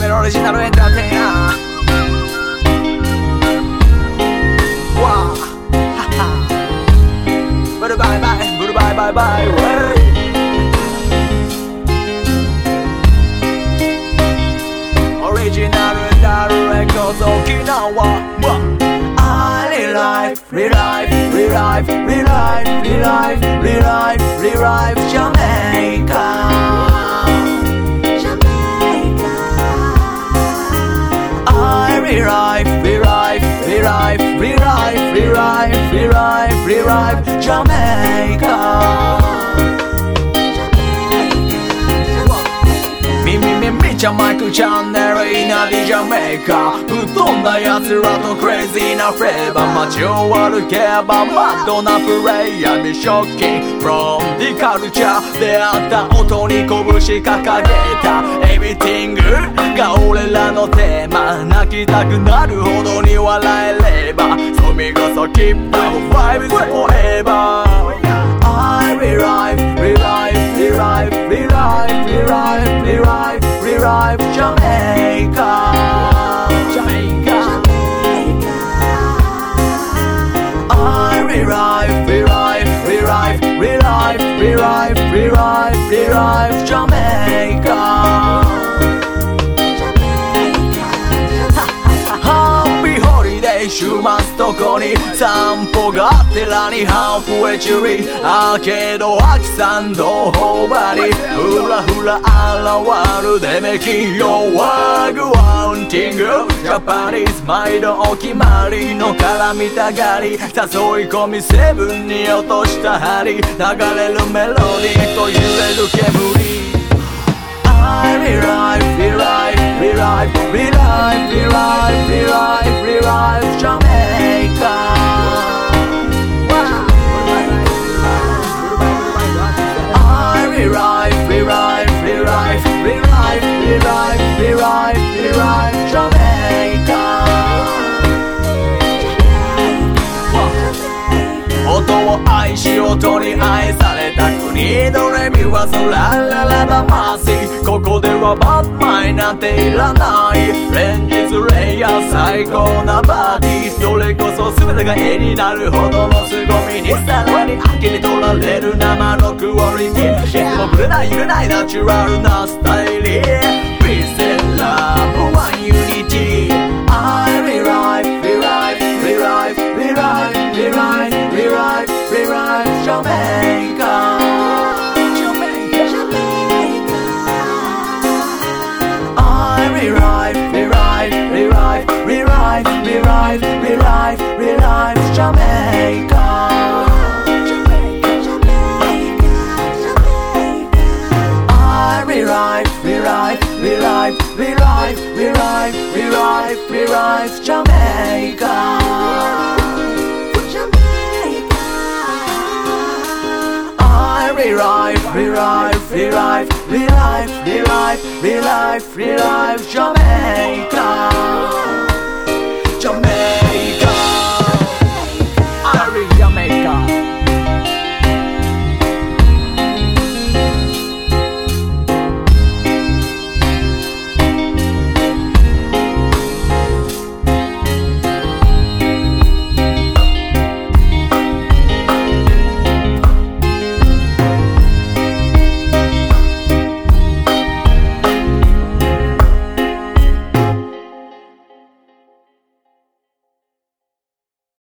ルオリジナルエンターテイナーわーははブルバイバイブルバイバイバイウェイオリジナルダルレコード沖縄Relive, relive, relive, relive, relive, relive, relive, Jamaica. Jamaica. I relive, relive, relive, relive, relive, relive, relive, Jamaica.ジャマイクチャンネルイナディジャメイカぶっ飛んだ奴らとクレイジーなフレーバー街を歩けばマッドなプレイヤーにショッキング from the culture 出会った音に拳掲げた Everything が俺らのテーマ泣きたくなるほどに笑えればそみがさ Keep the vibes forever I relive, relive, relive, relive, relive, relive, relive, Jamaica, Jamaica. I relive, relive, relive, relive, relive, relive, relive, Jamaica.週末どこに散歩がてらにハーフウェイチュリーアーケード秋山道頬張りふらふら現るでめきよワグワウンティングジャパニーズ毎度お決まりの絡みたがり誘い込みセブンに落とした針流れるメロディーと揺れる煙I relive, relive, relive, relive, relive, relive, relive, Jamaica. I relive, relive, relive, relive, relive, relive, relive, Jamaica. 音を愛し音に愛された国ドレミはソララララマシここではバッマイなんていらない連日レイヤー最高なパーティーそれこそ全てが絵になるほどの凄みにさらに秋に取られる生のクオリティいつもぶれない揺れないナチュラルなスタイル Peace and love one unity I relive, relive, relive, relive, relive, relive, relive, Jamaica Relive, relive, relive, relive, relive, relive, relive, Jamaica. I relive, relive, relive, relive, relive, relive, relive, Jamaica. I relive, relive, relive, relive, relive, relive, relive, Jamaica, Jamaica, I relive Jamaica.